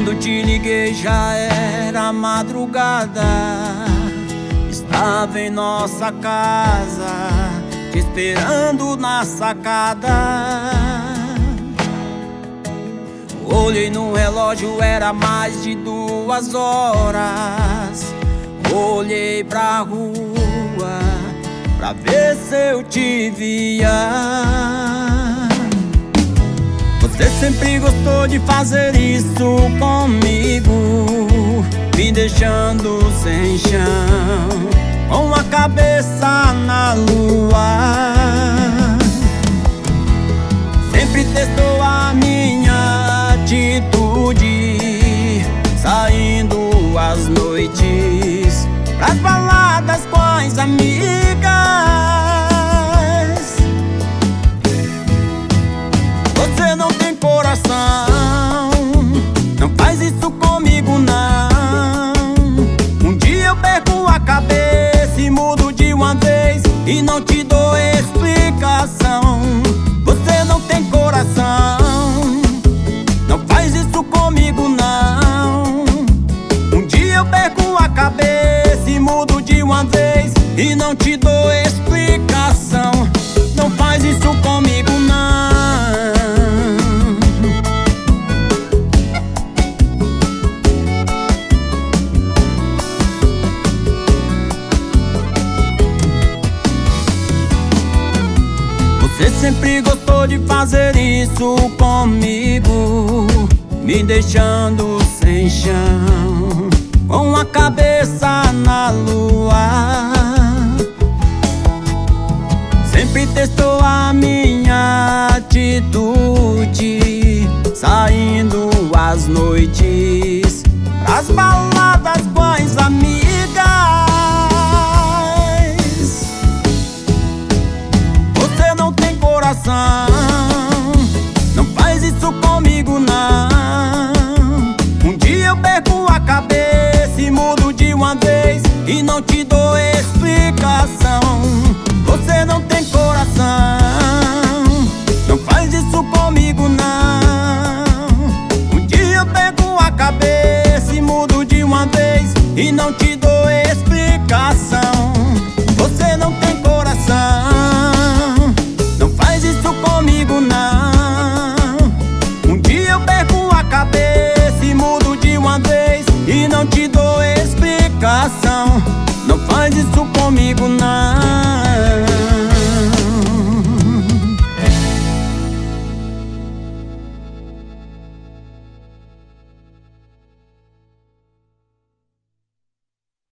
Quando te liguei já era madrugada, estava em nossa casa, te esperando na sacada. Olhei no relógio, era mais de 2 horas. Olhei pra rua pra ver se eu te via. Você sempre gostou de fazer isso comigo, me deixando sem chão, com a cabeça na lua. Sempre testou a minha atitude, saindo às noites pras baladas com as amigas. Você não tem coração, não faz isso comigo não. Um dia eu perco a cabeça e mudo de uma vez e não te dou explicação. Você não tem coração, não faz isso comigo não. Um dia eu perco a cabeça e mudo de uma vez e não te dou explicação. Não faz isso comigo não. Você sempre gostou de fazer isso comigo, me deixando sem chão, com a cabeça na lua. Sempre testou a minha atitude, saindo às noites pras baladas